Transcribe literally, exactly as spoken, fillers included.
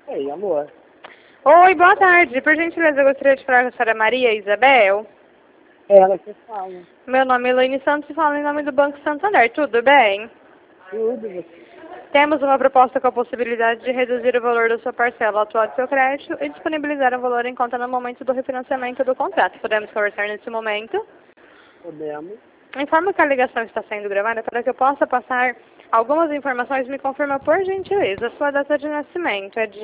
Ei, amor. Oi, boa tarde. Por gentileza, eu gostaria de falar com a senhora Maria Isabel. Ela que fala. Meu nome é Elaine Santos e falo em nome do Banco Santander. Tudo bem? Tudo, você. Temos uma proposta com a possibilidade de reduzir o valor da sua parcela atual do seu crédito e disponibilizar o valor em conta no momento do refinanciamento do contrato. Podemos conversar nesse momento? Podemos. Informo que a ligação está sendo gravada para que eu possa passar algumas informações. Me confirma, por gentileza, a sua data de nascimento. É de